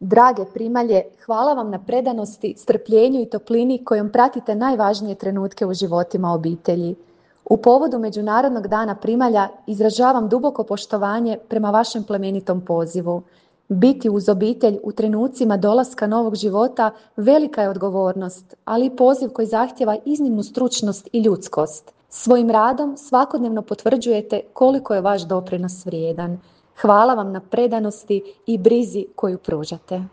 Drage primalje, hvala vam na predanosti, strpljenju i toplini kojom pratite najvažnije trenutke u životima obitelji. U povodu Međunarodnog dana primalja izražavam duboko poštovanje prema vašem plemenitom pozivu. Biti uz obitelj u trenucima dolaska novog života velika je odgovornost, ali i poziv koji zahtijeva iznimnu stručnost i ljudskost. Svojim radom svakodnevno potvrđujete koliko je vaš doprinos vrijedan. Hvala vam na predanosti i brizi koju pružate.